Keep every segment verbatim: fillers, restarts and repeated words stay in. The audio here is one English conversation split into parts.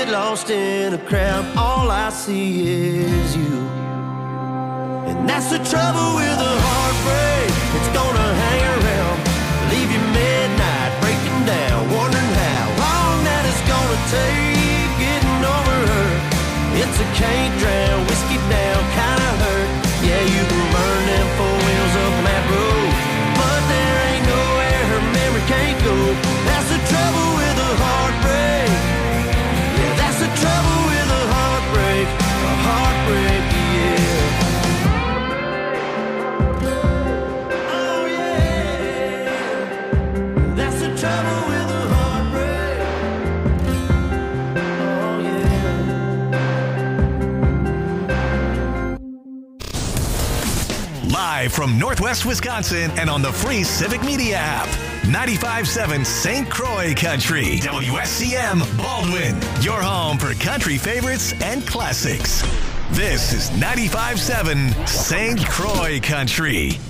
get lost in a crowd, all I see is you. And that's the trouble with a heartbreak, it's gonna hang around, leave you midnight breaking down, wondering how long that it's gonna take getting over her. It's a can't drown, whiskey down kind of hurt. Yeah, you can burn them four wheels up on that road, but there ain't nowhere her memory can't go. That's the trouble with a heartbreak. Yeah, that's the trouble with a heartbreak. A heartbreak, yeah. Oh yeah. That's the trouble with a heartbreak. Oh yeah. Live from Northwest Wisconsin and on the free Civic Media app. ninety-five point seven Saint Croix Country. W S C M Baldwin. Your home for country favorites and classics. This is ninety-five point seven Saint Croix Country.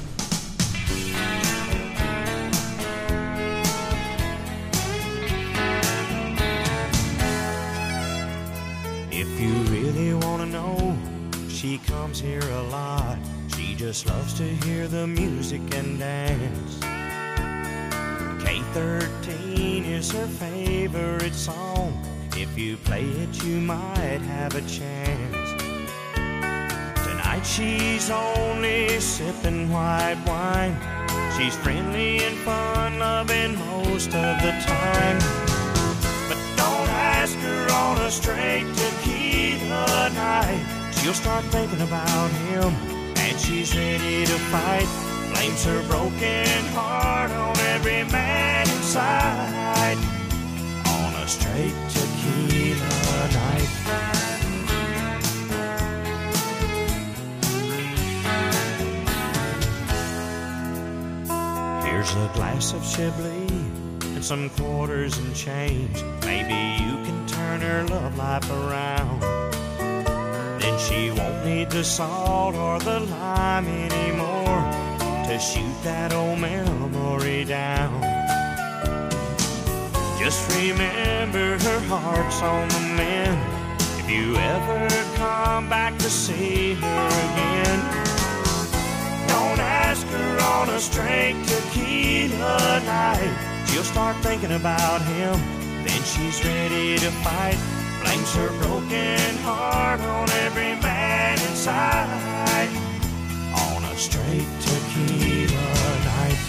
If you really want to know, she comes here a lot. She just loves to hear the music and dance. K thirteen is her favorite song. If you play it, you might have a chance. Tonight she's only sipping white wine. She's friendly and fun-loving most of the time. But don't ask her on a straight tequila night. She'll start thinking about him, and she's ready to fight. Blames her broken heart on every man inside. On a straight tequila night. Here's a glass of Chablis and some quarters and change. Maybe you can turn her love life around. Then she won't need the salt or the lime anymore to shoot that old memory down. Just remember her heart's on the mend. If you ever come back to see her again, don't ask her on a straight tequila night. She'll start thinking about him, then she's ready to fight. Blames her broken heart on every man inside. On a straight tequila night.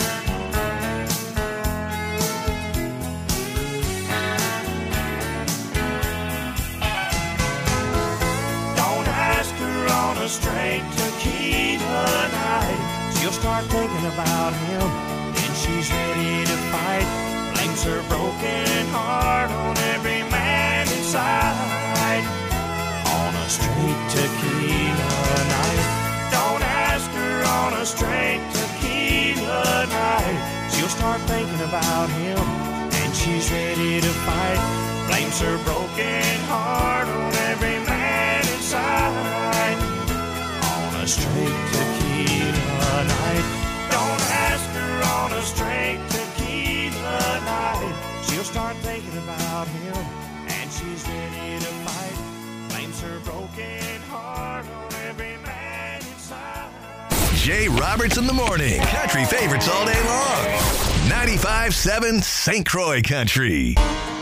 Don't ask her on a straight tequila night. She'll start thinking about him, then she's ready to fight. Blames her broken heart on every man inside. On a straight tequila night. Don't ask her on a straight tequila night. She'll start thinking about him, and she's ready to fight. Blames her broken heart on every man inside. On a straight tequila night. Don't ask her on a straight tequila night. She'll start thinking about him, and she's ready to fight. Blames her broken heart on every man inside. Jay Roberts in the morning. Country favorites all day long. ninety-five point seven Saint Croix Country.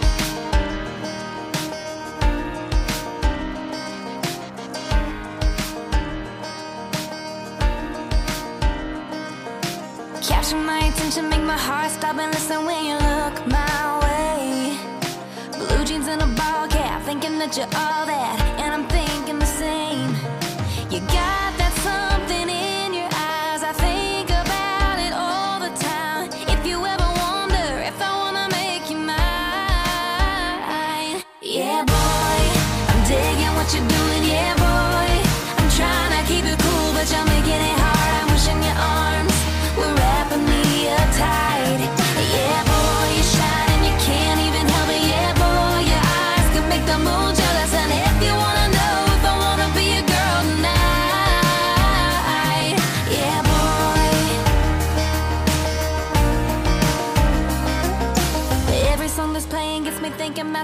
Capture my attention, make my heart stop and listen when you look my way. Blue jeans and a ball cap, thinking that you're all that, and I'm thinking the same. You got that something in your eyes, I think about it all the time. If you ever wonder if I wanna make you mine, yeah boy, I'm digging what you're doing, yeah boy. I'm trying to keep it cool, but you're making it hard. I'm wishing your arms were wrapping me up tight. Yeah boy, you shine and you can't even help it. Yeah boy, your eyes can make the moon jealous. And if you wanna know if I wanna be a girl tonight,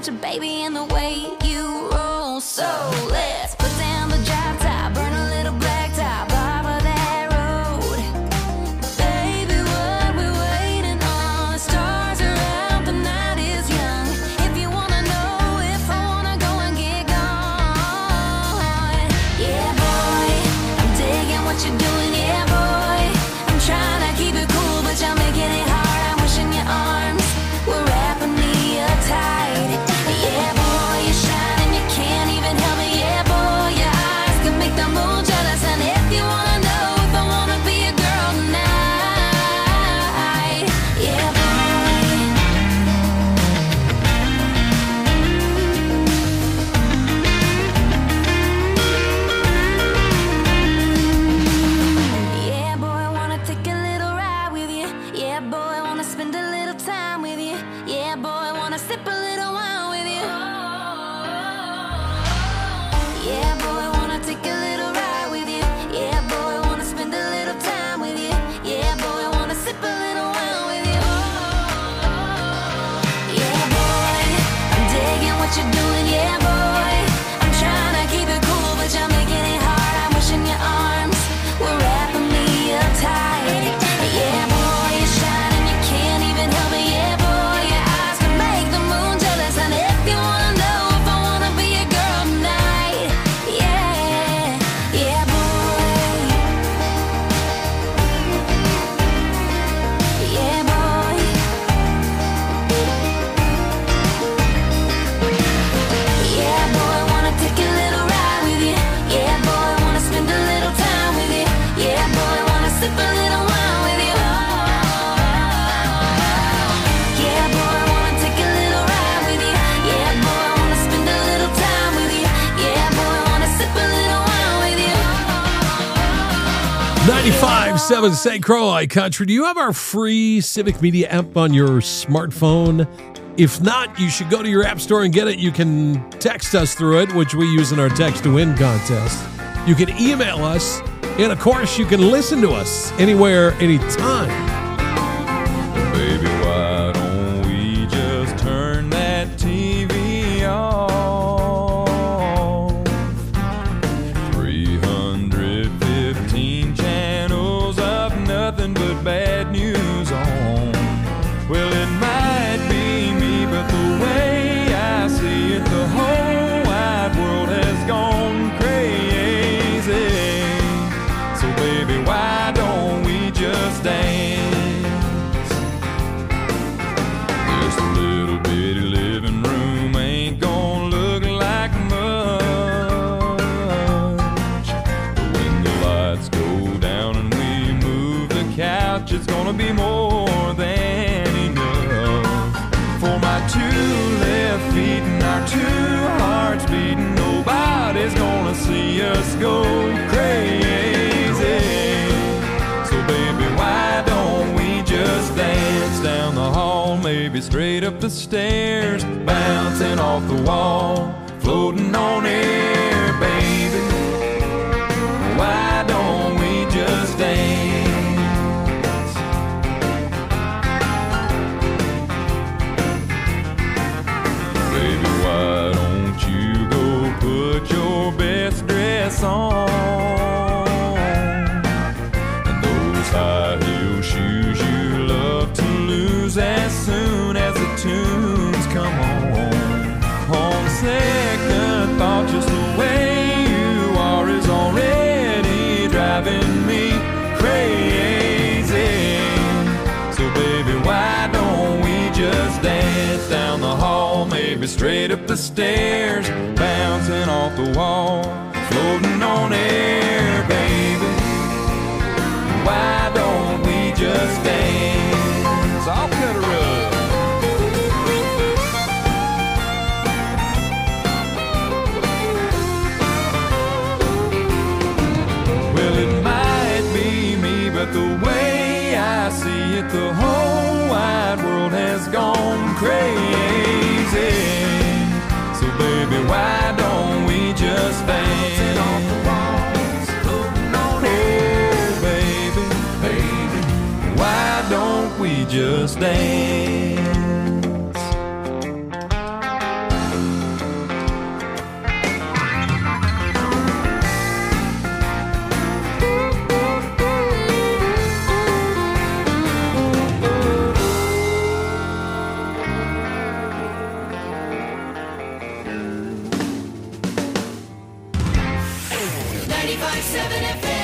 about your baby and the way you roll. So let's put down the drop top, burn a little black top off of that road. Baby, what we waiting on? The stars are out, the night is young. If you wanna know if I wanna go and get gone, yeah, boy, I'm digging what you're doing, yeah, boy. I'm trying to keep it cool, but you're making it hard. I'm wishing your arms were wrapping me up tight. Yeah, boy, you're shining, you can't even help it. Yeah, boy, your eyes can make the moon jealous. And if you wanna know if I wanna be a girl tonight, yeah, boy. Yeah, boy, I wanna take a little ride with you. Yeah, boy, I wanna spend a little time with you. Yeah, boy, I wanna sip a little wine with you. Yeah, boy, I wanna take a little ride with you. Yeah, boy, I wanna spend a little time with you. Yeah, boy, I wanna sip a little wine with you. Yeah, boy, I'm digging what you're doing. Yeah, boy, I'm trying to keep it cool, but you're making it hard. I'm wishing your arms were wrapping me up tight. Yeah, boy, you're shining, you can't even help it. Yeah, boy, your eyes can make the moon jealous. And if you wanna know if I wanna be a girl tonight, yeah, yeah, boy, yeah, boy, yeah, boy, I wanna take a little ride with you. Yeah, boy, I wanna spend a little time with you. Yeah, boy, I wanna sip a little wine with you. Yeah, boy, I wanna take a little ride with you. Yeah, boy, I wanna spend a little time with you. Yeah, boy, I wanna sip a little wine with you. ninety-five point seven Saint Croix Country. Do you have our free Civic Media app on your smartphone? If not, you should go to your app store and get it. You can text us through it, which we use in our Text to Win contest. You can email us, and of course, you can listen to us anywhere, anytime. Baby, why don't we just turn that T V off? three hundred fifteen channels of nothing but bad news on. Well, it might be me, but the way I see it, the whole wide world has gone crazy. So baby, why don't we just dance? This little bitty living room ain't gonna look like much. But when the lights go down and we move the couch, it's gonna be more than enough. For my two left feet and our two hearts beating, nobody's gonna see us go crazy. So baby, why don't we just dance down the hall, maybe straight up the stairs, bouncing off the wall, floating on air, baby. Why don't we just dance? Baby, why don't you go put your best dress on? And those high heel shoes you love to lose as soon as the tunes come on. On second thought, just the way you are is already driving me crazy. So baby, why don't we just dance down the hall, maybe straight up the stairs, bouncing off the wall, floating on air, baby. Why don't we just dance? I'll cut a rug. Well, it might be me, but the way I see it, the whole wide world has gone crazy. So baby, why don't we just dance? Oh baby, baby, why don't we just dance? point seven F M.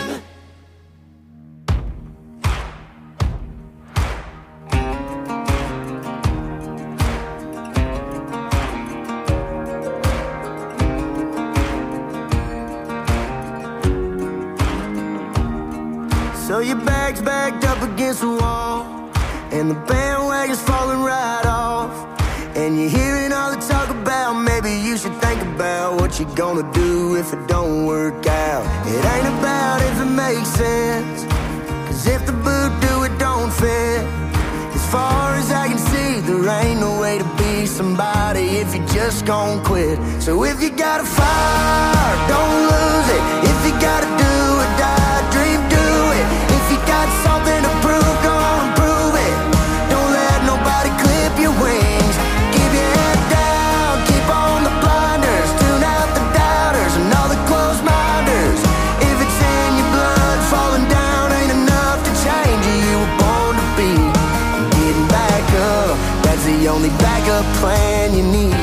So your bag's backed up against the wall, and the bandwagon's falling right off, and you're hearing all the talk about maybe you should think about what you're gonna do if it don't work out. It ain't about if it makes sense, cause if the boot do it don't fit. As far as I can see, there ain't no way to be somebody if you just gon' quit. So if you got a fire, don't lose it. If you gotta do or die, dream, do it. If you got something to prove, go on and prove it. Don't let nobody clip your wings. Keep your head down, keep on the blinders. Tune out the doubters and all the closed minders. If it's in your blood, falling down ain't enough to change you. You were born to be. Getting back up, that's the only backup plan you need.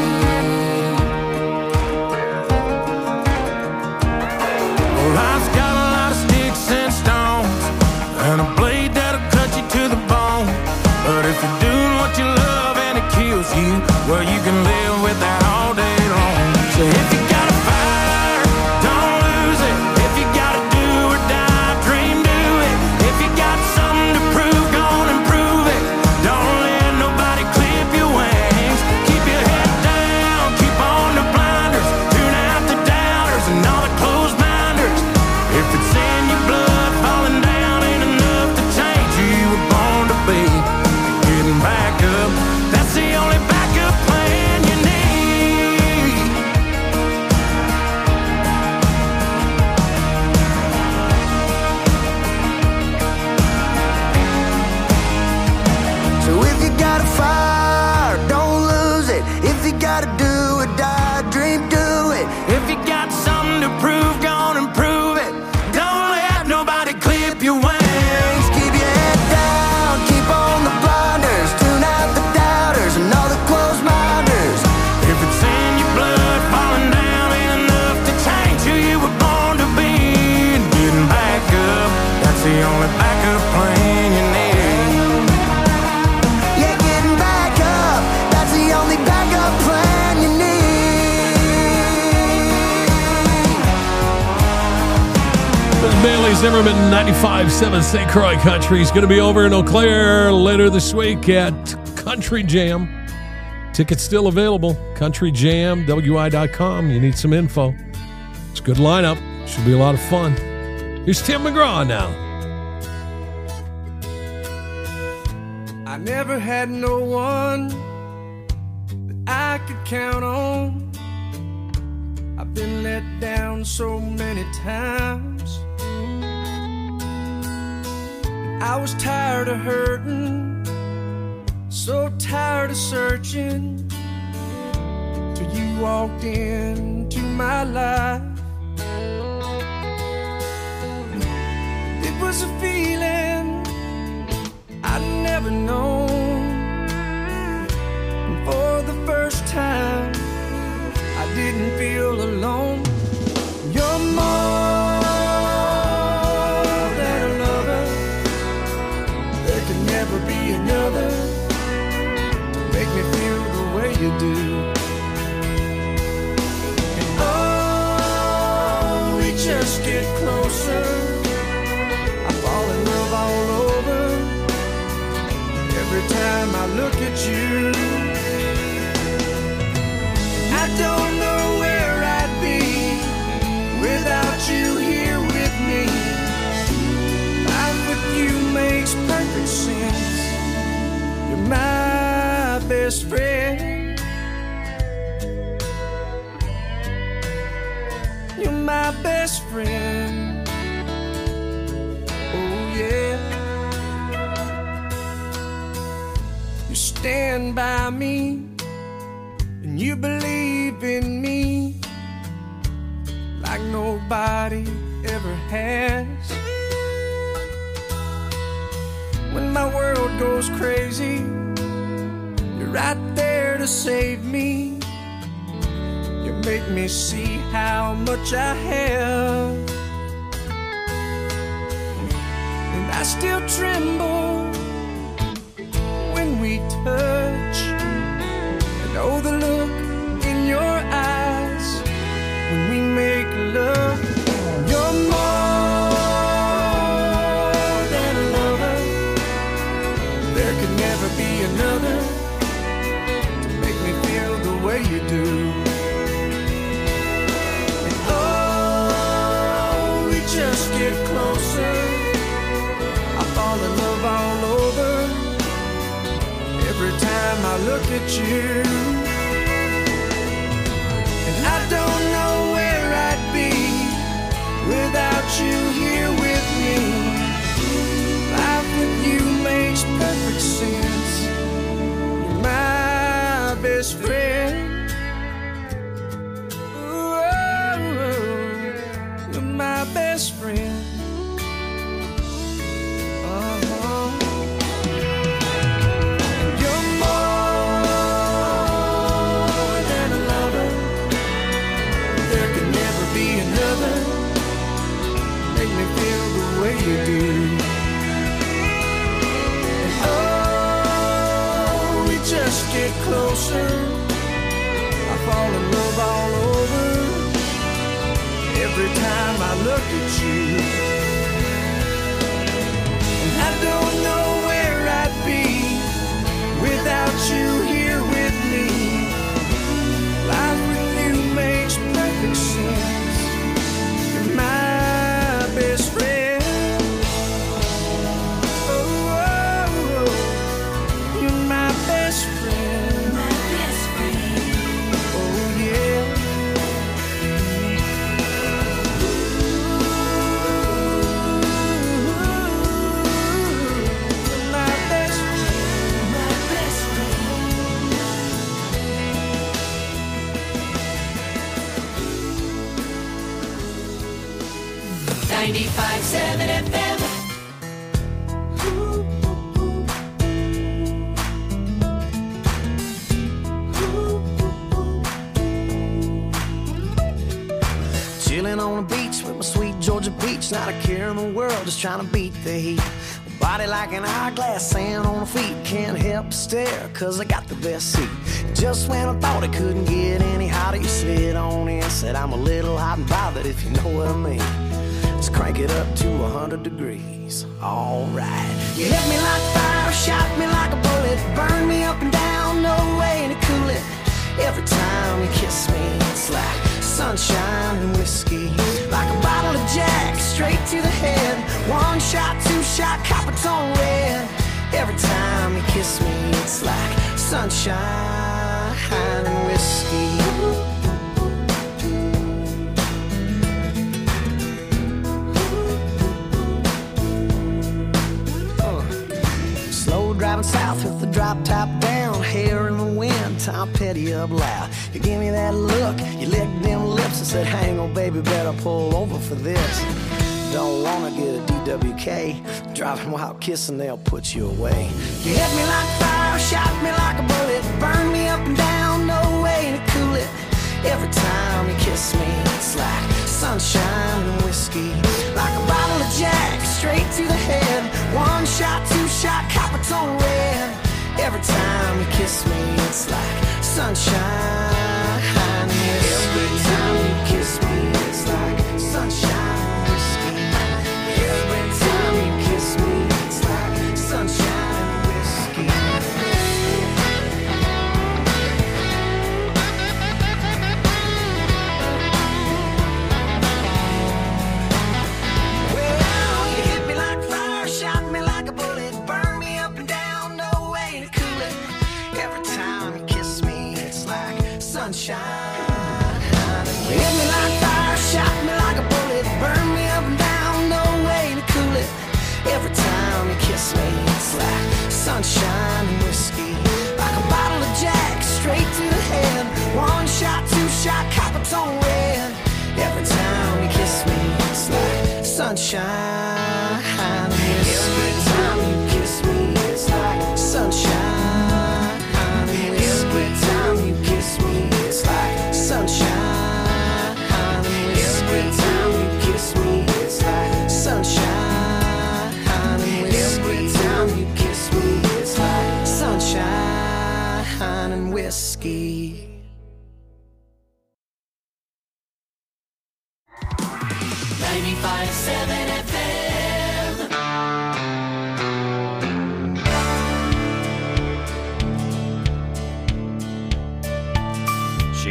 Well, life's got a lot of sticks and stones, and a blade that'll cut you to the bone. But if you're doing what you love and it kills you, well, you can live with that all day long. So if you got a fire, don't lose it. If you gotta do or die, dream, do it. If you got something to prove, go on and prove it. Don't let nobody clip your wings. Keep your head down, keep on the blinders. Tune out the doubters and all the closed minders. If it's in your blood, falling down ain't enough to change who you were born to be. Getting back up, that's the only backup plan you need. So if you got a fire, don't lose it. If you gotta do or die, dream, do it. If you got something to prove, go on and prove it. Don't let nobody clip your wings. Keep your head down, keep on the blinders. Tune out the doubters and all the closed minders. If it's in your blood, falling down ain't enough to change who you were born to be. And getting back up, that's the only backup plan you need. Yeah, getting back up, that's the only backup plan you need. Bailey Zimmerman, ninety-five point seven Saint Croix Country. He's going to be over in Eau Claire later this week at Country Jam. Tickets still available. country jam w i dot com. You need some info. It's a good lineup. Should be a lot of fun. Here's Tim McGraw now. I never had no one that I could count on. I've been let down so many times. I was tired of hurting, so tired of searching, till you walked into my life. It was a feeling I'd never known, and for the first time I didn't feel alone. You're more than a lover. There can never be another to make me feel the way you do. And oh, we just get closer. I fall in love all over every time I look at you. I don't know where I'd be without you here with me. Life with you makes perfect sense. You're my best friend. You're my best friend. Oh yeah. You stand by me and you believe in me like nobody ever has. When my world goes crazy, you're right there to save me. You're make me see how much I have. And I still tremble when we touch. And oh, the look in your eyes when we make love. You're more than a lover. There could never be another to make me feel the way you do. And oh, we just get closer. I fall in love all over every time I look at you. And I don't know where I'd be without you here with me. Life with you makes perfect sense. You're my best friend. Ooh, you're my best friend. Uh-huh. And you're more than a lover. There can never be another. Make me feel the way you do. And oh, we just get closer. I fall in love all over every time I look at you. And I don't know where I'd be without you here with me. Life with you makes perfect sense. You're my best friend. Oh, oh, oh. You're my best friend. My best friend. Oh, yeah. You're my best friend. My best friend. ninety-five seven F M. Chilling on the beach with my sweet Georgia peach. Not a care in the world, just trying to beat the heat. Body like an hourglass, sand on the feet. Can't help but stare, cause I got the best seat. Just when I thought it couldn't get any hotter, you slid on in. Said I'm a little hot and bothered, if you know what I mean. Let's crank it up to a hundred degrees. Alright. You hit me like fire, shot me like a bullet, burn me up and down, no way to cool it. Every time you kiss me, it's like sunshine and whiskey. Like a bottle of Jack, straight to the head. One shot, two shot, copper tone red. Every time you kiss me, it's like sunshine and whiskey. Driving south with the drop top down, hair in the wind, Tom Petty up loud. You give me that look, you licked them lips and said, hang on baby, better pull over for this. Don't wanna get a D W K, driving while kissing, they'll put you away. You hit me like fire, shot me like a bullet, burn me up and down, no way to cool it. Every time you kiss me, it's like sunshine and whiskey. Like a bottle of Jack, straight to the head. One shot, two shot, copper tone red. Every time you kiss me, it's like sunshine and whiskey. Every time you kiss me, it's like sunshine and whiskey. Every time you kiss me, it's like sunshine and whiskey. Sunshine. You hit me like fire, shot me like a bullet, burn me up and down, no way to cool it. Every time you kiss me, it's like sunshine and whiskey. Like a bottle of Jack, straight to the head. One shot, two shot, copper tone red. Every time you kiss me, it's like sunshine and whiskey. Every time you kiss me, it's like sunshine and whiskey. Every time you kiss me, it's like sunshine.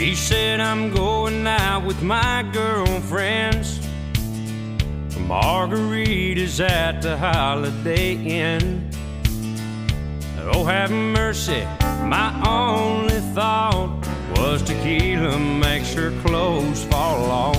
She said, I'm going out with my girlfriends. Margaritas at the Holiday Inn. Oh, have mercy, my only thought was tequila makes her clothes fall off.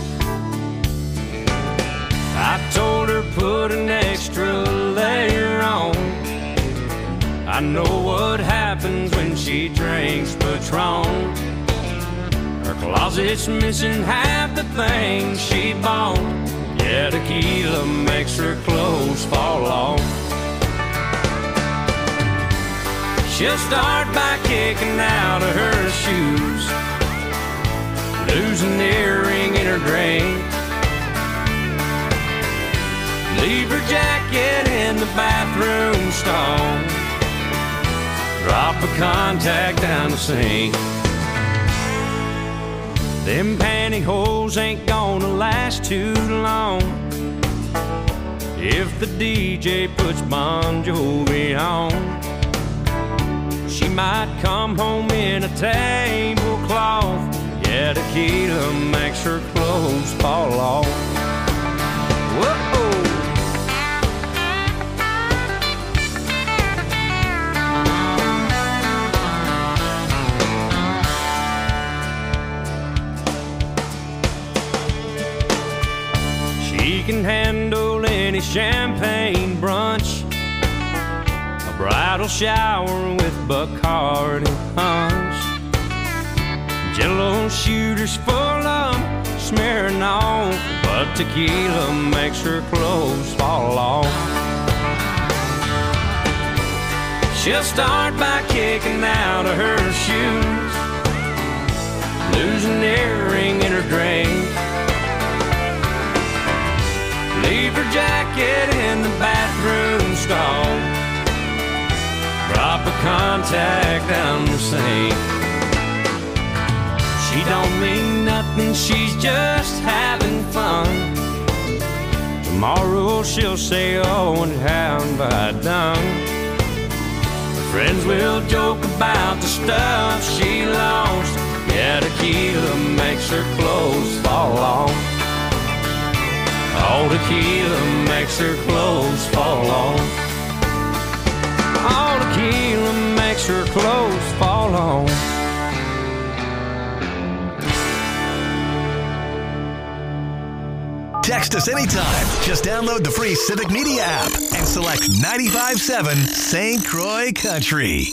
I told her put an extra layer on. I know what happens when she drinks Patron. Her closet's missing half the things she bought. Yeah, tequila makes her clothes fall off. She'll start by kicking out of her shoes, lose an earring in her drink, leave her jacket in the bathroom stall, drop a contact down the sink. Them pantyhose ain't gonna last too long if the D J puts Bon Jovi on. She might come home in a tablecloth. Yeah, tequila makes her clothes fall off. Whoa! She can handle any champagne brunch, a bridal shower with Bacardi punch, Jello shooters full of Smirnoff, but tequila makes her clothes fall off. She'll start by kicking out of her shoes, lose an earring in her drink, leave her jacket in the bathroom stall, drop a contact down the sink. She don't mean nothing, she's just having fun. Tomorrow she'll say, oh, and how have I done? Her friends will joke about the stuff she lost. Yeah, tequila makes her clothes fall off. All tequila makes her clothes fall off. All tequila makes her clothes fall off. Text us anytime. Just download the free Civic Media app and select ninety-five point seven Saint Croix Country.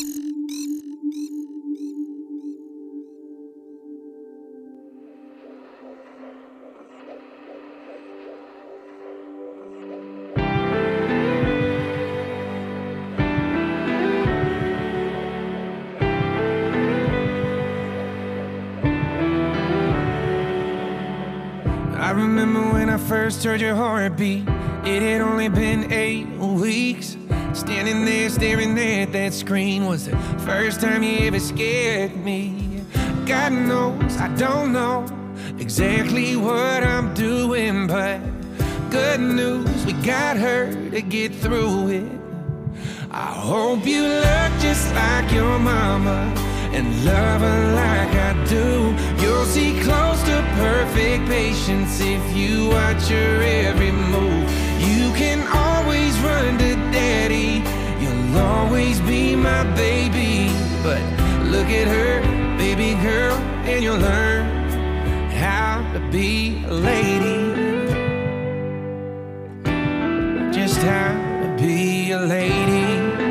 I remember when I first heard your heartbeat. It had only been eight weeks. Standing there staring at that screen was the first time you ever scared me. God knows I don't know exactly what I'm doing, but good news, we got her to get through it. I hope you look just like your mama and love her like I do. You'll see close to perfect patience if you watch her every move. You can always run to daddy, you'll always be my baby. But look at her, baby girl, and you'll learn how to be a lady. Just how to be a lady.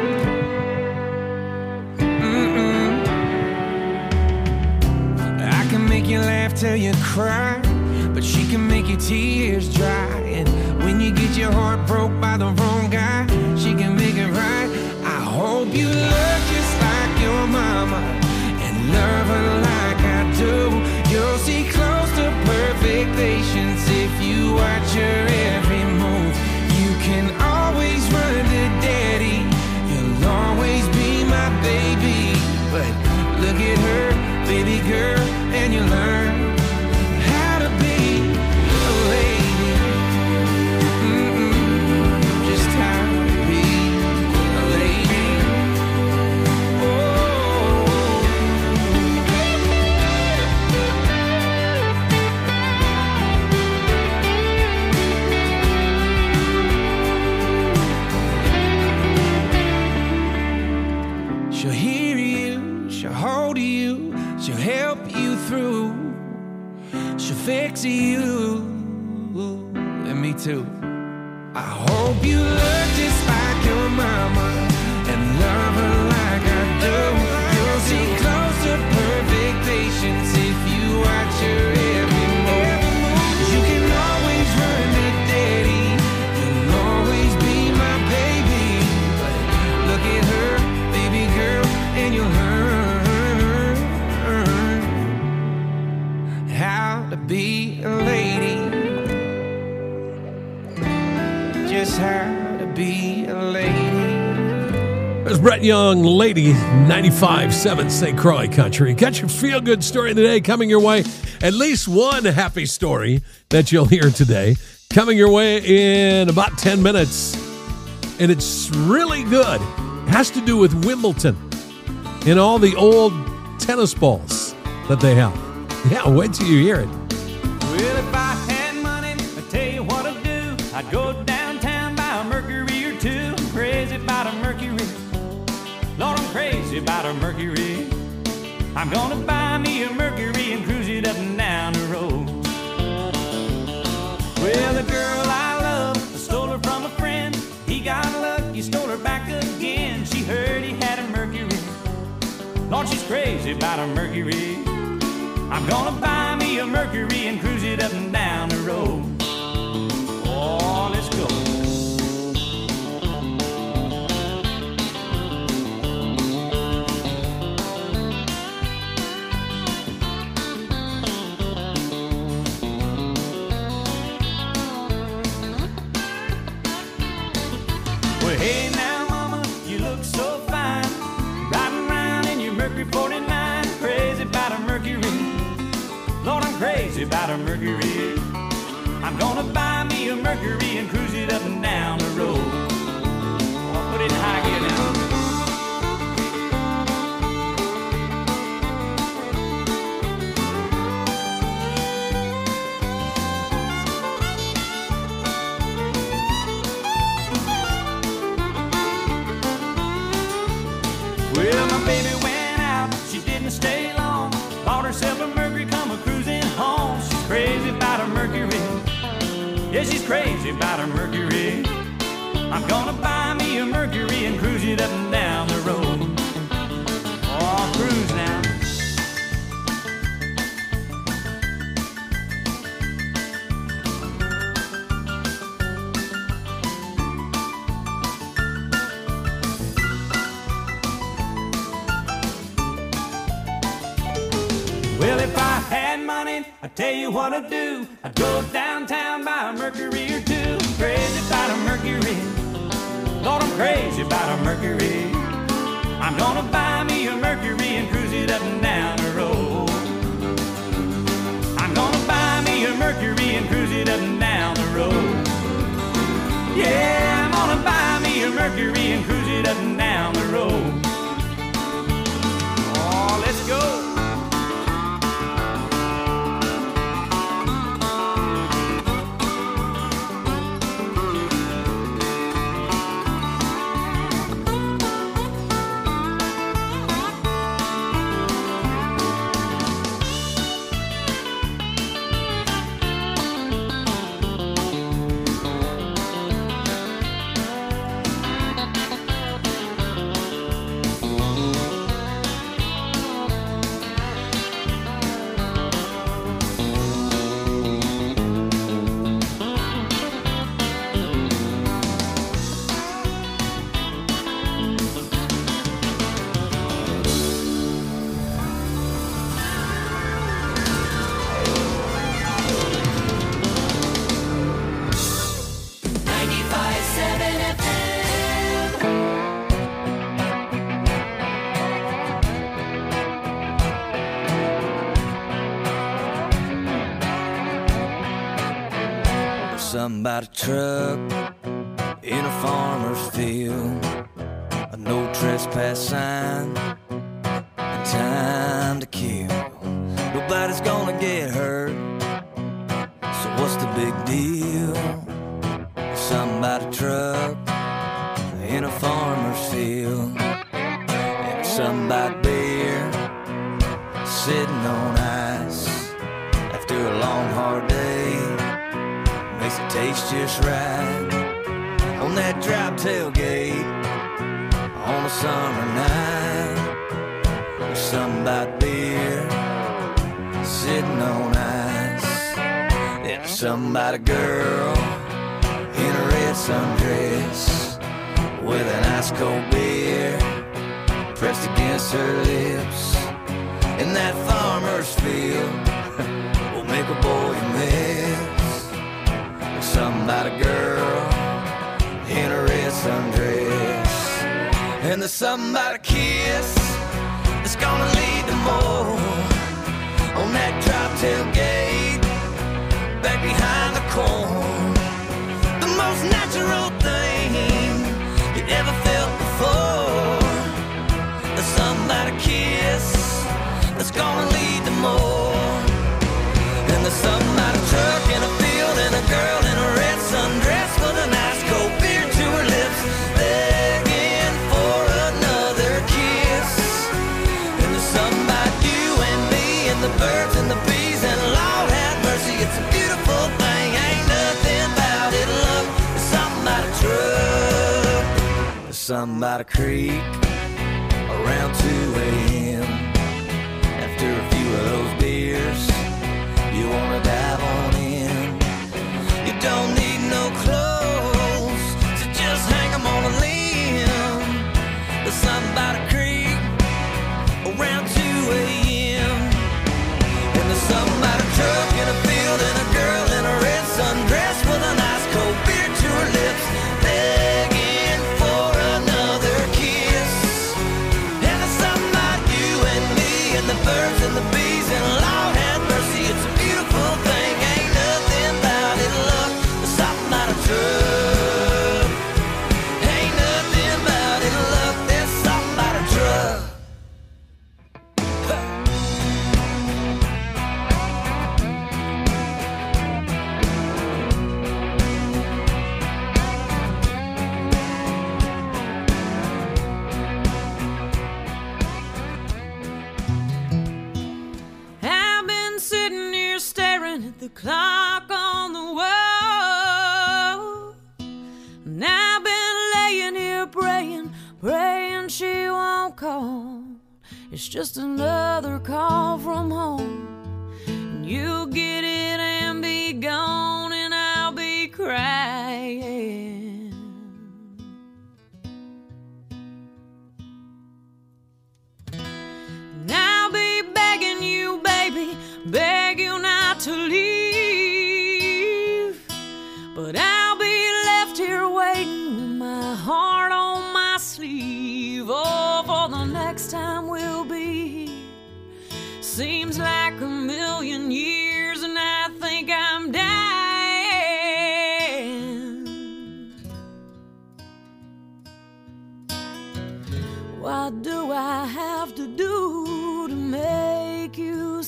Make you laugh till you cry, but she can make your tears dry. And when you get your heart broke by the wrong guy, she can make it right. I hope you look just like your mama and love her like I do. You'll see close to perfect patience if you watch her every move. You can always run to daddy, you'll always be my baby. But look at her, baby girl, and you learn how to be a lady. Mm-mm. Just how to be a lady. fix you. And me too. I hope you look just like your mama and love her like I do. You'll see close to perfect patience if you watch her every move. You can always run to daddy, you'll always be my baby. But look at her, baby girl, and you'll learn how to be a lady. Just how to be a lady. There's Brett Young, Lady, ninety-five point seven Saint Croix Country. Got your feel-good story of the day coming your way. At least one happy story that you'll hear today coming your way in about ten minutes. And it's really good. It has to do with Wimbledon and all the old tennis balls that they have. Yeah, wait till you hear it. Well, if I had money, I'd tell you what I'd do. I'd go downtown, buy a Mercury or two. I'm crazy about a Mercury. Lord, I'm crazy about a Mercury. I'm gonna buy me a Mercury and cruise it up and down the road. Well, the girl I love, I stole her from a friend. He got lucky, stole her back again. She heard he had a Mercury. Lord, she's crazy about a Mercury. I'm gonna buy me a Mercury and cruise it up and down the road. Oh, let's go. Well, hey now, mama, you look so fine. Riding around in your Mercury forty-nine. Crazy about a Mercury. Lord, I'm crazy about a Mercury. I'm gonna buy me a Mercury and cruise it up and down the road. I'll put it in high gear now. Well, my baby went out, she didn't stay long. Bought herself a Mercury, come a cruising home. She's crazy about a Mercury. Yeah, she's crazy about her Mercury. I'm gonna buy me a Mercury and cruise it up and down the road. Oh, cruise now. Well, if I had money, I'd tell you what I'd do. I'd go downtown, buy a Mercury or two. Crazy about a Mercury. Lord, I'm crazy about a Mercury. I'm gonna buy me a Mercury and cruise it up and down the road. I'm gonna buy me a Mercury and cruise it up and down the road. Yeah, I'm gonna buy me a Mercury and cruise it up and down the road. Oh, let's go. Something about a truck in a farmer's field, a no trespass sign, and time to kill. Nobody's gonna get hurt, so what's the big deal? Something about a truck in a farmer's field, and something about beer sitting on ice after a long hard day makes it taste just right. On that drop tailgate on a summer night, there's something about beer sitting on ice. And there's something about a girl in a red sundress with an ice cold beer pressed against her lips. In that farmer's field will make a boy miss. There's something about a girl in a red sundress. And there's something about a kiss that's gonna lead to more. On that drop tailgate back behind the corn, the most natural thing you ever felt before. There's something about a kiss that's gonna lead to more. And there's something about a truck in a field and a girl in a red sundress with an ice cold beer to her lips, begging for another kiss. And there's something about you and me and the birds and the bees, and Lord have mercy, it's a beautiful thing. Ain't nothing about it, look. There's something about a truck, there's something about a creek around two a.m. After a few of those beers, you wanna dive on in. You don't need no clothes, so just hang 'em on a limb. There's something about a creek around two a.m. And there's something about a truck in a field and a girl in a red sundress with an ice cold beer to her lips, begging for another kiss. And there's something about you and me and the birds and the bees, and Lord have mercy, it's a beautiful thing. Ain't nothing about it, look. There's something about a truck. Ain't nothing about it, look. There's something about a truck. I've been sitting here staring at the clock on the wall, and I've been laying here praying, praying she won't call. It's just another call from home, and you'll get it and be gone, and I'll be crying. And I'll be begging you, baby, beg you not to leave. But I'll be left here waiting with my heart on my sleeve. Oh, for the next time we'll be here. Seems like a million years, and I think I'm dying. What do I have to do to make you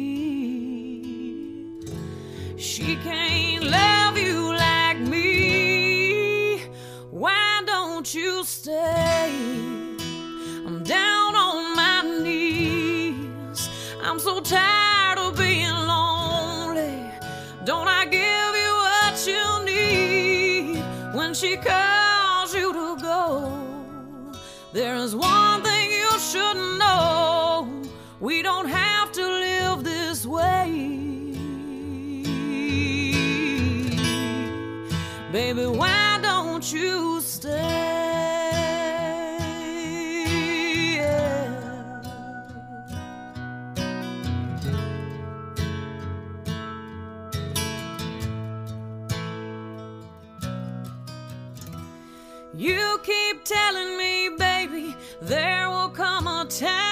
see she can't love you like me? Why don't you stay? I'm down on my knees. I'm so tired of being lonely. Don't I give you what you need when she calls you to go? There is one thing you should know. We don't have to live this way. Baby, why don't you stay? You keep telling me, baby, there will come a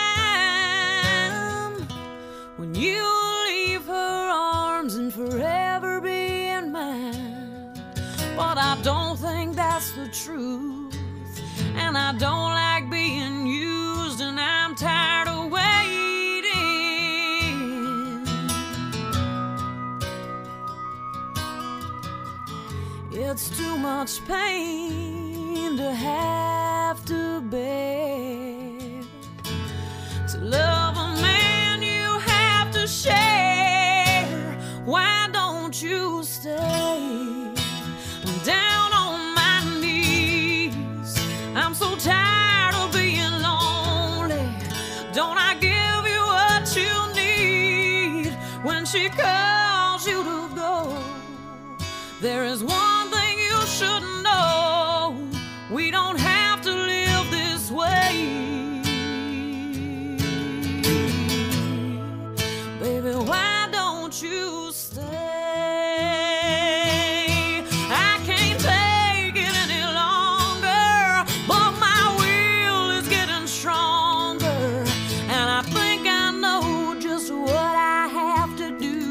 time when you'll leave her arms and forever be in mine. But I don't think that's the truth, and I don't like being used, and I'm tired of waiting. It's too much pain to have to bear. To love a man you have to share stay? I'm down on my knees. I'm so tired of being lonely. Don't I give you what you need when she calls you to go? There is one thing you should know. We don't have to live this way. Baby, why don't you stay? I can't take it any longer, but my will is getting stronger, and I think I know just what I have to do.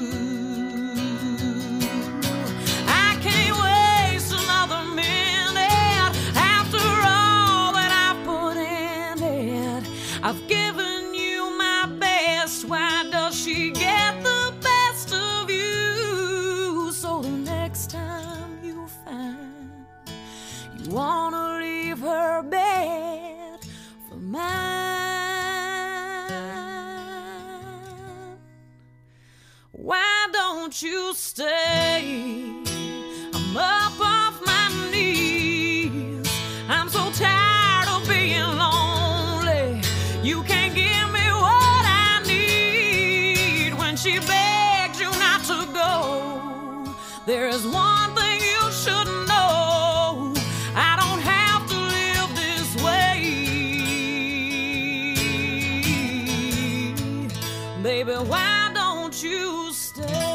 I can't waste another minute after all that I've put in it. I've given you my best. Why does she get the best of you? So the next time you find you wanna leave her bed for mine, why don't you stay? I'm up off my knees. I'm so tired of being lonely. You can't give me what I need when she begs you not to go. There is one thing you should know. I don't have to live this way. Baby, why don't you stay?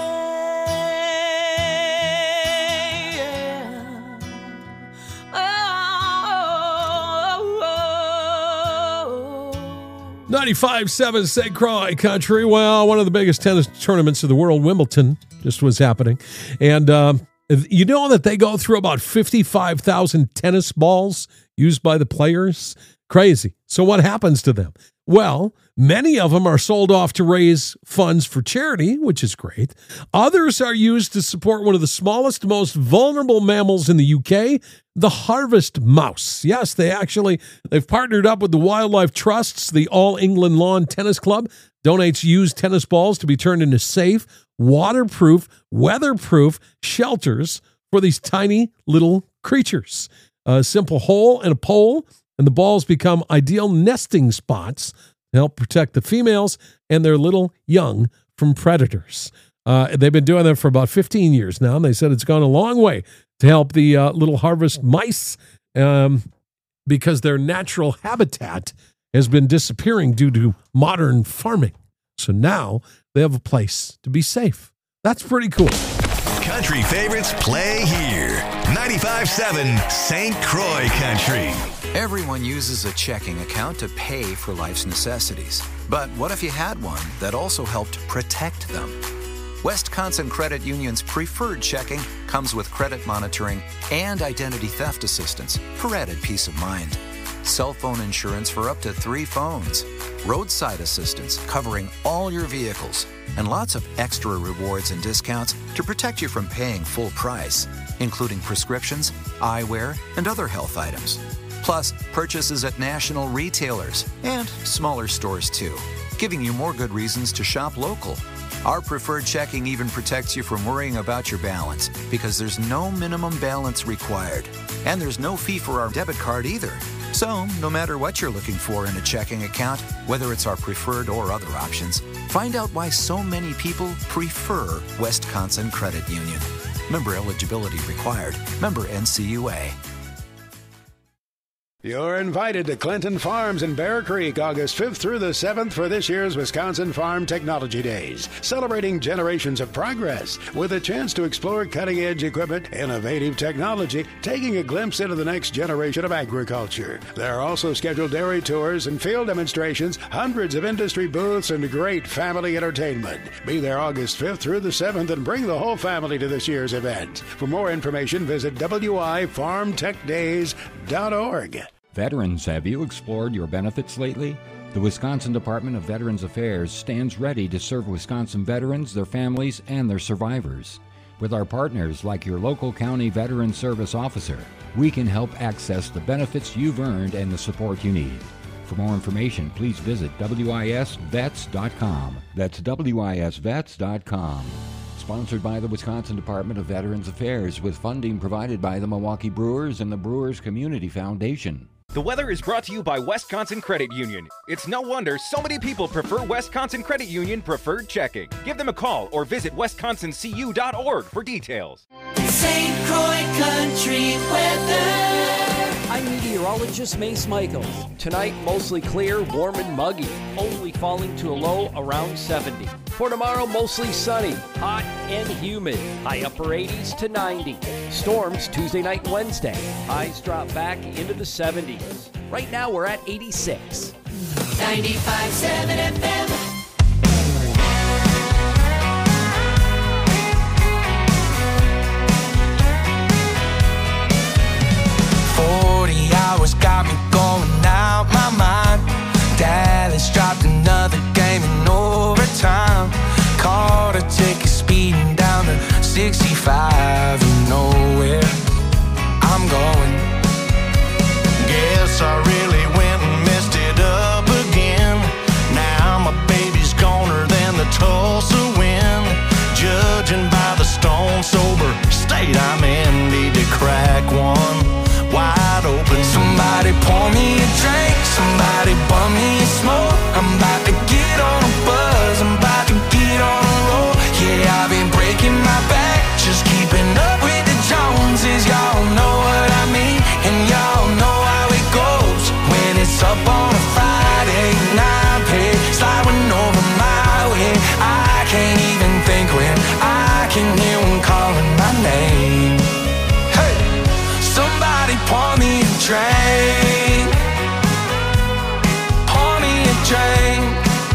ninety-five seven Saint Croix Country. Well, one of the biggest tennis tournaments of the world, Wimbledon, just was happening. And um, you know that they go through about fifty-five thousand tennis balls used by the players? Crazy. So what happens to them? Well, many of them are sold off to raise funds for charity, which is great. Others are used to support one of the smallest, most vulnerable mammals in the U K, the harvest mouse. Yes, they actually, they've partnered up with the Wildlife Trusts. The All England Lawn Tennis Club donates used tennis balls to be turned into safe, waterproof, weatherproof shelters for these tiny little creatures. A simple hole and a pole, and the balls become ideal nesting spots to help protect the females and their little young from predators. Uh, they've been doing that for about fifteen years now, and they said it's gone a long way to help the uh, little harvest mice um, because their natural habitat has been disappearing due to modern farming. So now they have a place to be safe. That's pretty cool. Country favorites play here. ninety-five seven Saint Croix Country. Everyone uses a checking account to pay for life's necessities. But what if you had one that also helped protect them? Wisconsin Credit Union's Preferred Checking comes with credit monitoring and identity theft assistance for added peace of mind. Cell phone insurance for up to three phones, roadside assistance covering all your vehicles, and lots of extra rewards and discounts to protect you from paying full price, including prescriptions, eyewear, and other health items. Plus, purchases at national retailers and smaller stores too, giving you more good reasons to shop local. Our Preferred Checking even protects you from worrying about your balance because there's no minimum balance required. And there's no fee for our debit card either. So, no matter what you're looking for in a checking account, whether it's our preferred or other options, find out why so many people prefer Wisconsin Credit Union. Member eligibility required. Member N C U A. You're invited to Clinton Farms in Bear Creek August fifth through the seventh for this year's Wisconsin Farm Technology Days, celebrating generations of progress with a chance to explore cutting-edge equipment, innovative technology, taking a glimpse into the next generation of agriculture. There are also scheduled dairy tours and field demonstrations, hundreds of industry booths, and great family entertainment. Be there August fifth through the seventh and bring the whole family to this year's event. For more information, visit W I farm tech days dot org. Veterans, have you explored your benefits lately? The Wisconsin Department of Veterans Affairs stands ready to serve Wisconsin veterans, their families, and their survivors. With our partners like your local county veteran service officer, we can help access the benefits you've earned and the support you need. For more information, please visit W I S vets dot com. That's W I S vets dot com. Sponsored by the Wisconsin Department of Veterans Affairs with funding provided by the Milwaukee Brewers and the Brewers Community Foundation. The weather is brought to you by Wisconsin Credit Union. It's no wonder so many people prefer Wisconsin Credit Union Preferred Checking. Give them a call or visit wisconsin c u dot org for details. Saint Croix Country Weather. I'm meteorologist Mace Michaels. Tonight, mostly clear, warm and muggy, only falling to a low around seventy. For tomorrow, mostly sunny, hot and humid, high upper eighties to ninety. Storms Tuesday night and Wednesday. Highs drop back into the seventies. Right now, we're at eighty-six. ninety-five point seven F M. forty hours got me going out my mind. Dallas dropped another game in overtime. Caught a ticket speeding down to sixty-five. You know where I'm going. Guess I really went and messed it up again. Now my baby's goner than the Tulsa wind. Judging by the stone sober state I'm in, need to crack one wide open. Somebody pour me a drink, somebody bum me a smoke. I'm about to get on a buzz, I'm about to get on a roll. Yeah, I've been breaking my back, just keeping up with the Joneses. Y'all know what I mean, and y'all know how it goes. When it's up on a Friday night, pay sliding over my way. I can't even think when I can hear one calling my name. Hey, somebody pour me a drink, pour me a drink.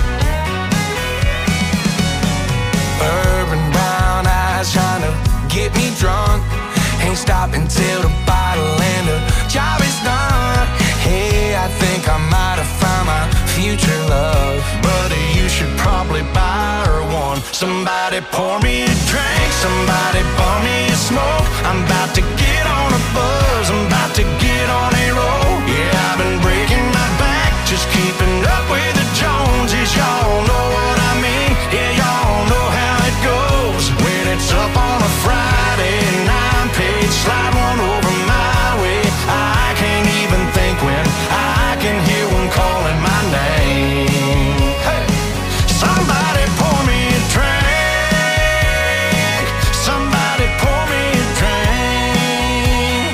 Urban brown eyes trying to get me drunk. Ain't stopping till the bottle and the job is done. Hey, I think I might have found my future love. Buddy, you should probably buy her one. Somebody pour me a drink, somebody pour me a smoke. I'm about to get on a buzz, I'm about to get on a roll. Yeah, I've been breaking my back, just keeping up with the Joneses. Y'all know what I mean, yeah, y'all know how it goes. When it's up on a Friday nine page, slide one over my way. I can't even think when I can hear one calling my name. Hey, somebody pour me a drink, somebody pour me a drink.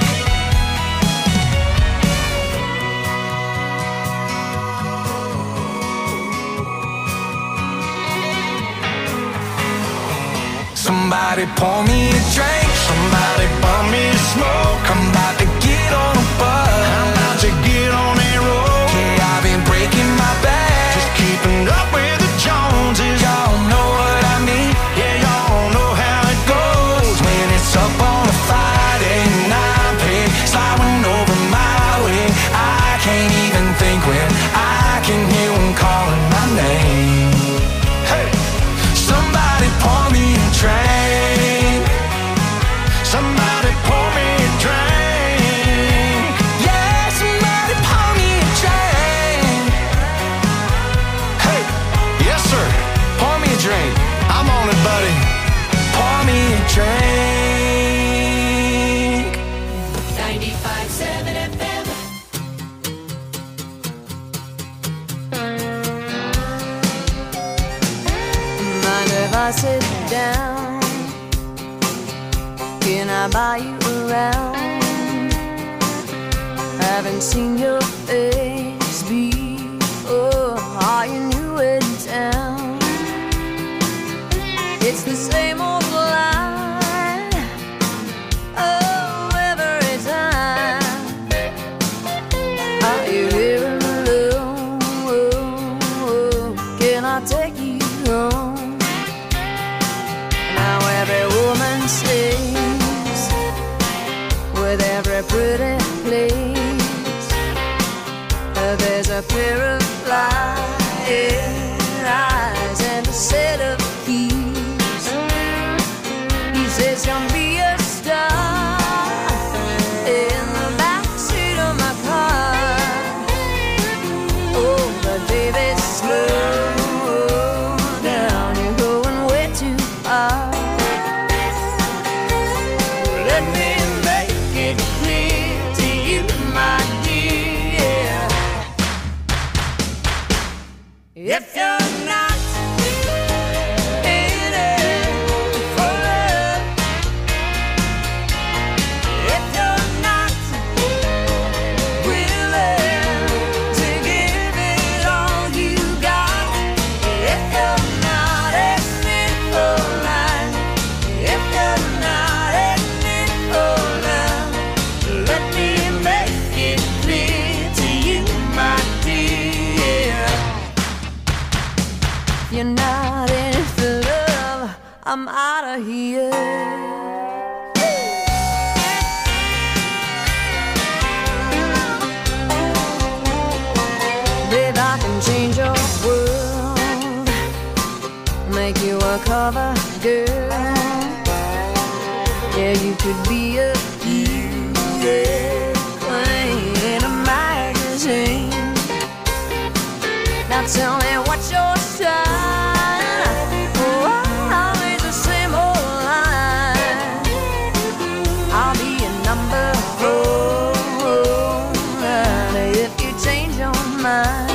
Somebody pour me a drink, somebody bum me a smoke. I'm about to get on a buzz, I'm about to get on a roll. Yeah, I've been breaking my back, Just keeping up with the Joneses. y'all know what I mean. Yeah, y'all know how it goes. When it's up on a Friday night, pay sliding over my way. I can't even think when I can hear one calling my name. Hey, somebody pour me a drink, Somebody pour me a drink. yeah, somebody pour me a drink. Hey, yes sir, Pour me a drink, I'm on it, buddy. pour me a drink. ninety-five point seven F M. Mind if I sit down? Can I buy you around? Haven't seen your face before. Are you new in town? It's the same old line. Oh, every time. Are you here alone? Can I take you home? Now every woman sings with every pretty place. Uh, There's a pair of flying eyes and a set of keys. He says, "Come be a star in the backseat of my car." Oh, but baby, slow down, you're going way too far. out of here. Babe, I can change your world, make you a cover girl. Yeah, you could be a queen in a magazine. Now tell me what's your sign? Oh, always the same old line. I'll be a number four if you change your mind.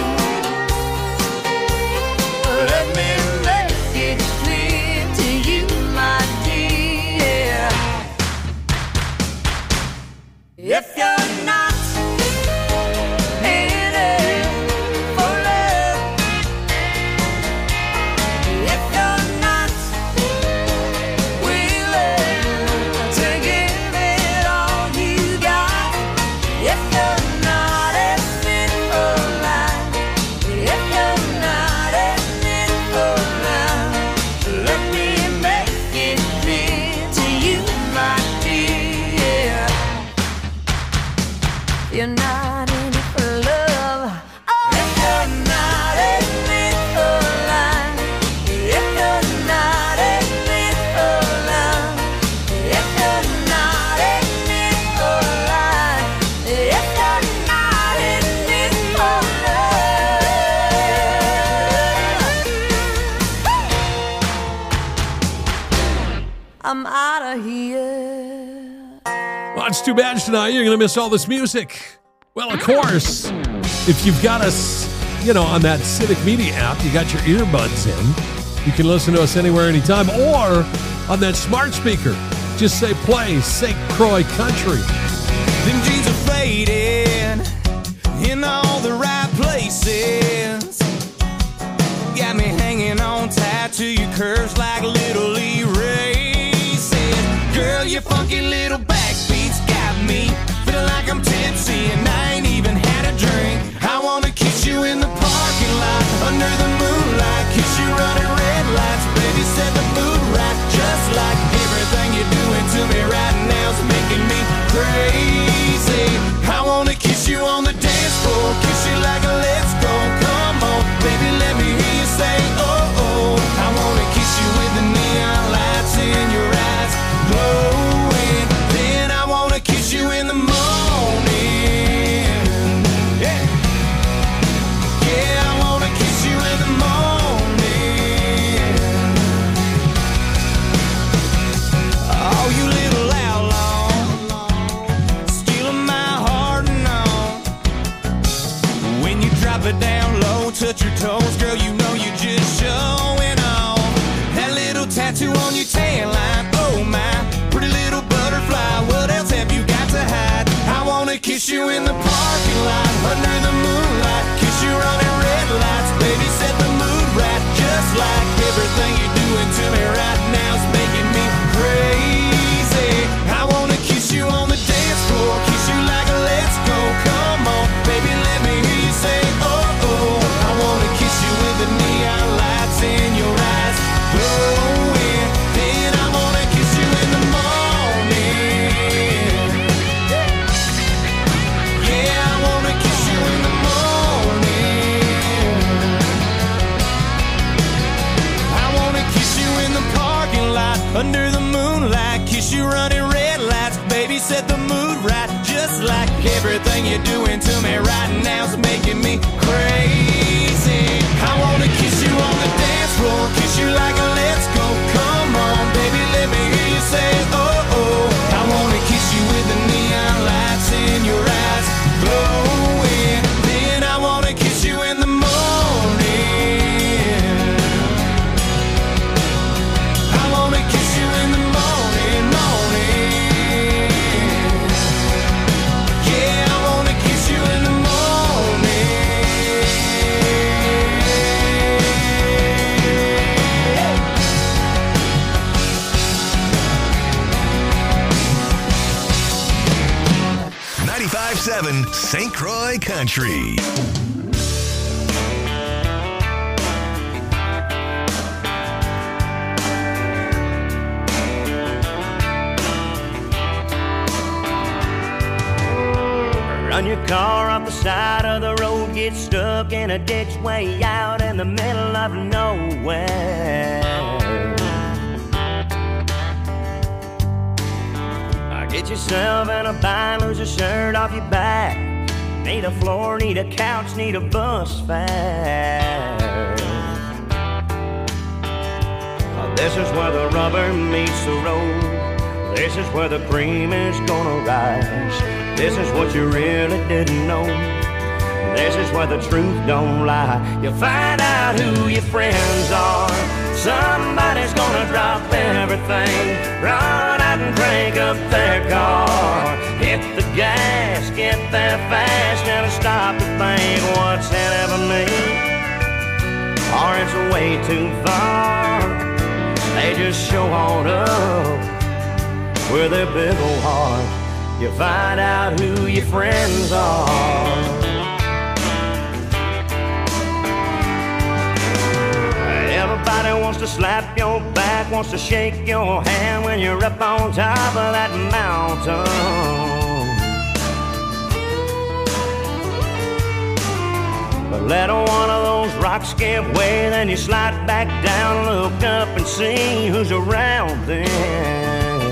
Let me make it clear to you, my dear. If you're not in it for love, if you're not willing to give it all you got, if you're not in it for life, if you're not in it for love, let me make it clear to you, my dear. You're not in it for love. Oh, if you're not in it for life, if you're not in it for love, if you're not in it for life, if you're not in it for love, I'm out of here. Well, it's too bad tonight. You're going to miss all this music. Well, of course, if you've got us, you know, on that Civic Media app, you got your earbuds in, you can listen to us anywhere, anytime, or on that smart speaker. Just say play Saint Croix Country. Them jeans are faded in all the right places. Got me hanging on tight to your curves like little erases. Girl, your funky little backbeats got me feeling like I'm tipsy and I ain't even had a drink. I wanna kiss you in the parking lot under the moonlight, kiss you running red lights, baby, set the mood right. Just like everything you're doing to me right now's making me crazy. I wanna kiss you on the dance floor, kiss you like a let's go. Come on, baby, let me hear you say oh oh. I wanna kiss you with the neon lights in your eyes glowing. Then I wanna kiss you in the morning. Yeah, yeah, I wanna kiss you in the morning. Oh, you little outlaw, stealing my heart and all. When you drop it down low, touch your toes, girl, you know you just showing off. That little tattoo on your tan line, oh my, pretty little butterfly. What else have you got to hide? I wanna kiss you in the parking lot under the moonlight, kiss you running red lights, baby, set the mood right. Just like everything you're doing to me right now's making me crazy. I wanna kiss you on the dance floor, kiss you like a let's go. Come on, baby, let me hear you say oh oh. I wanna kiss you with the neon lights in your eyes glowing. Then I wanna kiss you in the morning. Yeah, I wanna kiss you in the morning. I wanna kiss you in the parking lot under the moonlight, kiss you running red lights, baby, set the mood right. Just like everything you're doing to me right now's making me crazy. I wanna kiss you on the dance floor, kiss you like a let's go. Come on, baby, let me hear you say oh oh. I wanna kiss you with the neon lights in your eyes glowing. Then I wanna kiss you in the morning. I wanna kiss you in the morning, morning. Yeah, I wanna kiss you in the morning. ninety-five point seven Saint Croix Country. Run your car off the side of the road, get stuck in a ditch way out in the middle of nowhere. Get yourself in a bind, lose a shirt off your back. Need a floor, need a couch, need a bus fare. This is where the rubber meets the road. This is where the cream is gonna rise. This is what you really didn't know. This is where the truth don't lie. You find out who your friends are. Somebody's gonna drop everything, run out and crank up their car. Hit the gas, get there fast, never stop to think what's in it for me, or it's way too far. They just show on up with their big old heart. You find out who your friends are. Everybody wants to slap your back, wants to shake your hand when you're up on top of that mountain. But let one of those rocks give way, then you slide back down, look up and see who's around then.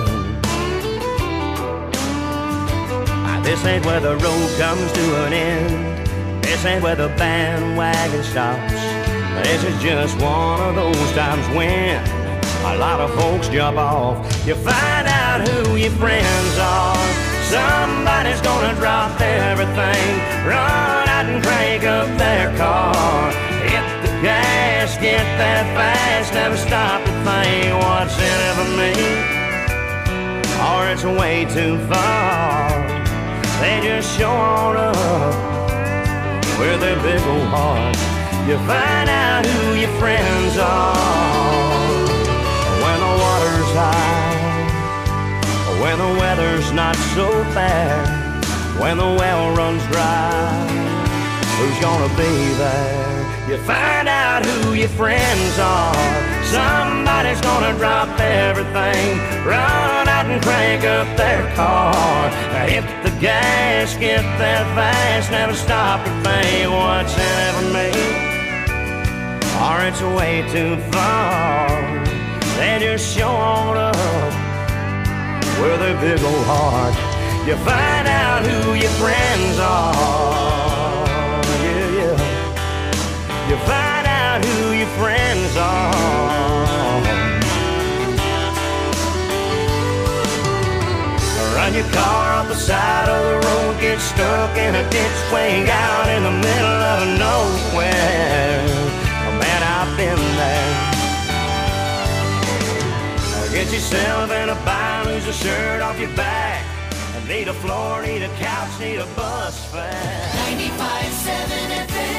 This ain't where the road comes to an end. This ain't where the bandwagon stops. This is just one of those times when a lot of folks jump off. You find out who your friends are. Somebody's gonna drop everything, run out and crank up their car. Hit the gas, get there fast, never stop to think what's in it for me, or it's way too far. They just show on up with their big old heart. You find out who your friends are when the water's high, when the weather's not so bad, when the well runs dry. Who's gonna be there? You find out who your friends are. Somebody's gonna drop everything, run out and crank up their car. Hit the gas, get there fast, never stop to think what's in it for me, or it's way too far. They just show on up with their big old heart. You find out who your friends are. Yeah, yeah. You find out who your friends are. Run your car off the side of the road, get stuck in a ditch way out in the middle of nowhere. Man, I've been there. Get yourself in a bind, lose a shirt off your back. Need a floor, need a couch, need a bus fare. ninety-five seven F M.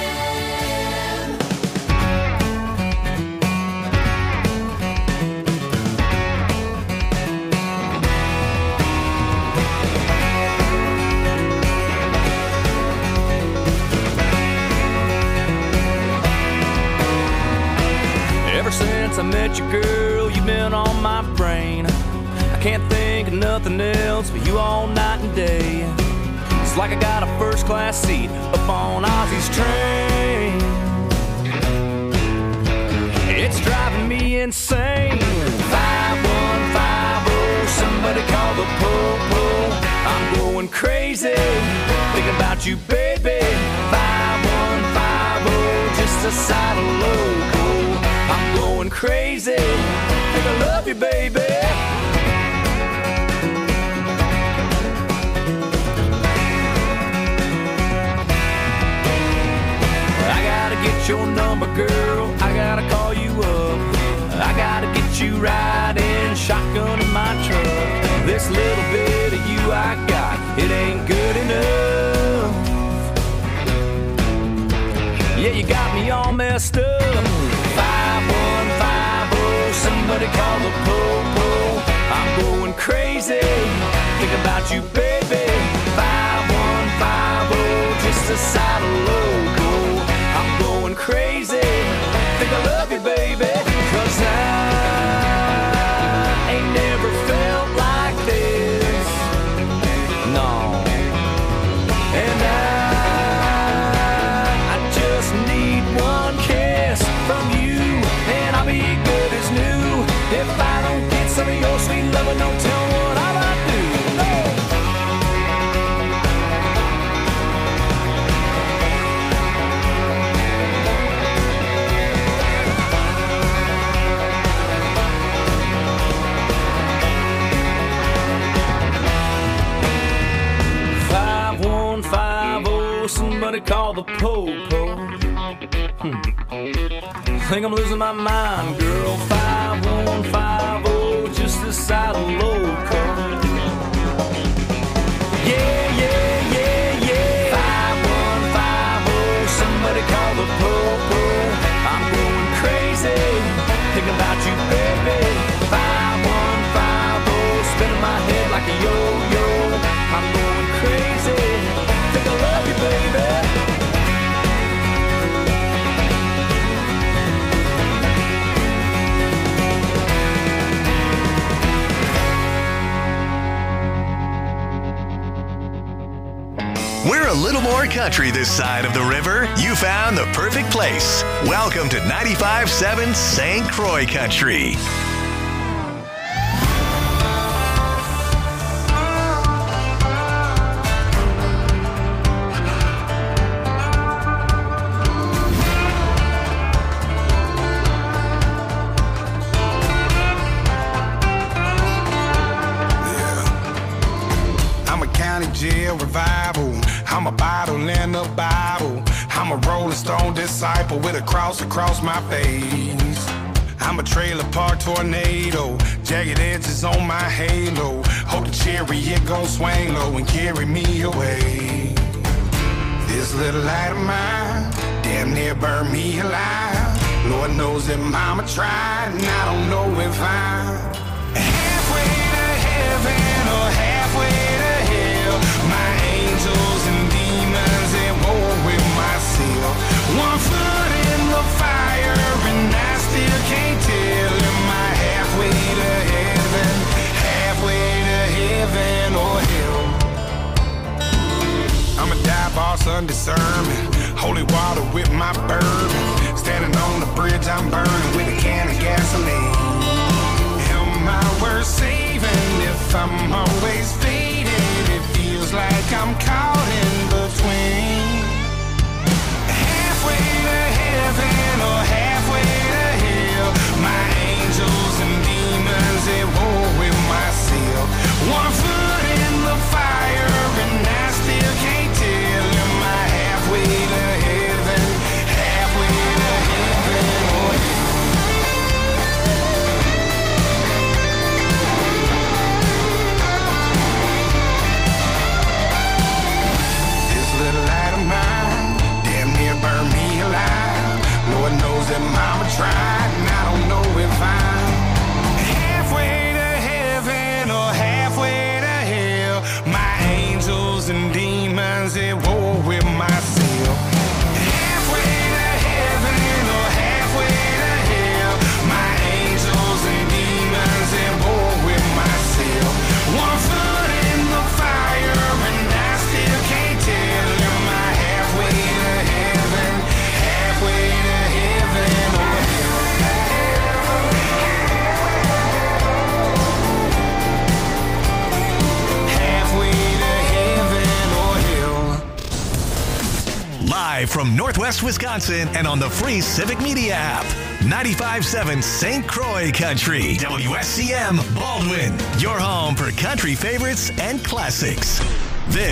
Ever since I met you, girl, you've been on my brain. I can't think of nothing else but you all night and day. It's like I got a first class seat up on Ozzy's train. It's driving me insane. five one five oh, somebody call the po-po. I'm going crazy, thinking about you, baby. five one five oh, just a side of loco. I'm going crazy, think I love you, baby. Get your number, girl, I gotta call you up. I gotta get you riding shotgun in my truck. This little bit of you I got, it ain't good enough. Yeah, you got me all messed up. five one five oh, somebody call the po-po. I'm going crazy, think about you, baby. five one five oh, just a side of loco. I'm going crazy, think I love you, baby. Cause I ain't never felt like this, no. And I sweet loving, no telling what I might do. five one five oh, somebody call the po-po. Hmm. Think I'm losing my mind, girl. five one five oh, just this side of loco. Yeah, yeah, yeah, yeah. five one five oh, somebody call the po-po. I'm going crazy, thinking about you, baby. five one five oh, spinning my head like a yo-yo. I'm going crazy, think I love you, baby. We're a little more country this side of the river. You found the perfect place. Welcome to ninety-five point seven Saint Croix Country. I'm a county jail revival. I'm a bottle in the Bible. I'm a Rolling Stone disciple with a cross across my face. I'm a trailer park tornado, jagged edges on my halo. Hope the chariot gon' swing low and carry me away. This little light of mine damn near burned me alive. Lord knows that mama tried, and I don't know if I'm halfway to heaven or halfway to hell. My angels and demons at war with myself. One foot in the fire and I still can't tell. Am I halfway to heaven, halfway to heaven or hell? I'm a dive boss under sermon, holy water with my bourbon. Standing on the bridge I'm burning with a can of gasoline. Am I worth saving if I'm always faded? It feels like I'm caught in between. Halfway to heaven or halfway to hell. My angels and demons at war with myself. One foot in the fire and I still can't tell. Am I halfway to heaven, halfway to heaven or this little light of mine damn near burned me alive. Lord knows that mama tried, and I don't know if I'm halfway to heaven or halfway to hell. My angels and demons at war with myself. Halfway to heaven or halfway to hell. My angels and demons at war with myself. One foot in the fire and I still can't tell. Am I halfway to heaven, halfway to heaven or halfway to heaven or hell? Live from Northwest Wisconsin and on the free Civic Media app. ninety-five point seven Saint Croix Country. W S C M Baldwin. Your home for country favorites and classics.